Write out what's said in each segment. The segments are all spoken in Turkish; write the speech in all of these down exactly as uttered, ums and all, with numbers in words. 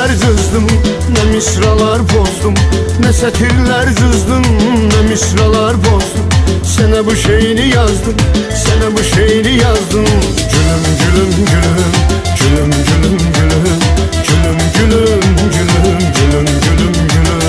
sətirlər cızdım, nə misralar bozdum. Nə sətirlər cızdım, nə misralar bozdum. Sənə bu şeyini yazdım, sənə bu şeyini yazdım. Gülüm, gülüm, gülüm, gülüm, gülüm, gülüm, gülüm, gülüm, gülüm, gülüm, gülüm, gülüm.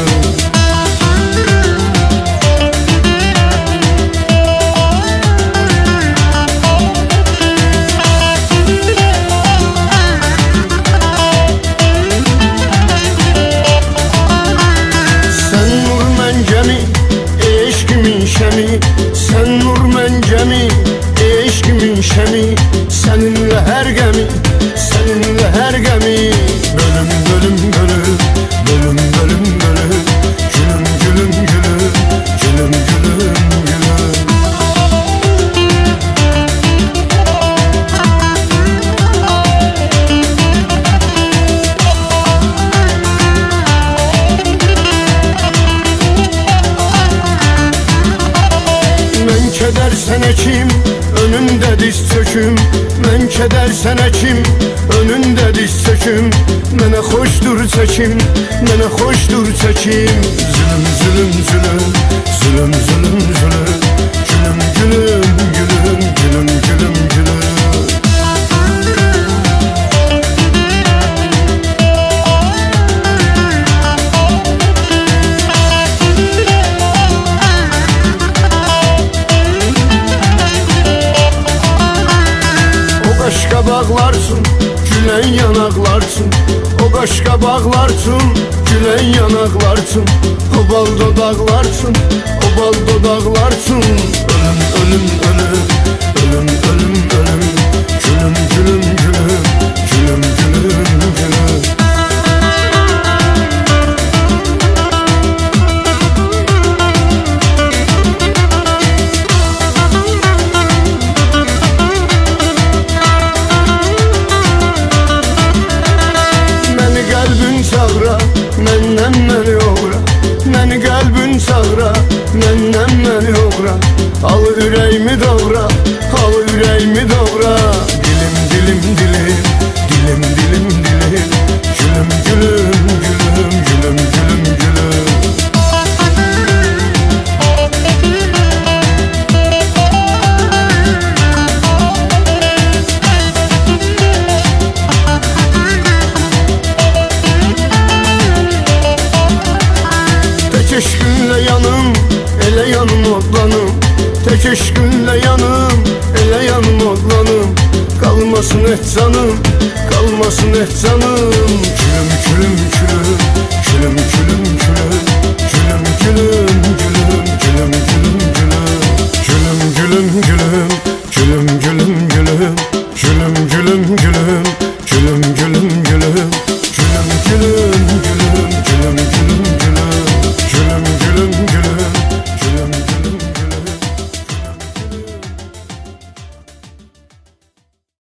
Sen nur məncəmi, eşqimin şəmi. Səninlə hər qəmi, səninlə hər qəmi. Bölüm, bölüm, bölüm, bölüm, bölüm, bölüm. Gülüm, gülüm, gülüm, gülüm, gülüm, gülüm. Kədər sənə kim, önündə diz çöküm. Mən kədər sənə kim, önündə diz çöküm. Mənə xoşdur çəkim, mənə xoşdur çəkim. Zülüm, zülüm, zülüm, zülüm, zülüm, zülüm. Gülüm, gülüm, gülüm, gülüm, gülüm, gülüm. Qaşqa bağlarsın, gülən yanaqlarsın. O qaşqa bağlarsın, gülən yanaqlarsın. O bal dodaqlarsın, o bal dodaqlarsın. Ölüm, ölüm, ölüm, ölüm, ölüm, ölüm. Gülüm, gülüm, gülüm, gülüm, gülüm, gülüm. Məndən məni oğra, məni qəlbin çağıra. Məndən məni oğra, al ürəyimi doğra, al ürəyimi doğra. Dilim, dilim, dilim, dilim, dilim, dilim. Gülüm, gülüm, gülüm, gülüm, gülüm, gülüm. Eşqinlə yanım, elə yanım odlanım. Tək eşqinlə yanım, elə yanım odlanım. Qalmasın et canım, qalmasın et canım. Gülüm, gülüm, gülüm, gülüm, gülüm, gülüm. Gülüm, gülüm, gülüm, gülüm, gülüm, gülüm. Gülüm, gülüm, gülüm, gülüm, gülüm, gülüm. Gülüm, gülüm, gülüm, gülüm, gülüm, gülüm.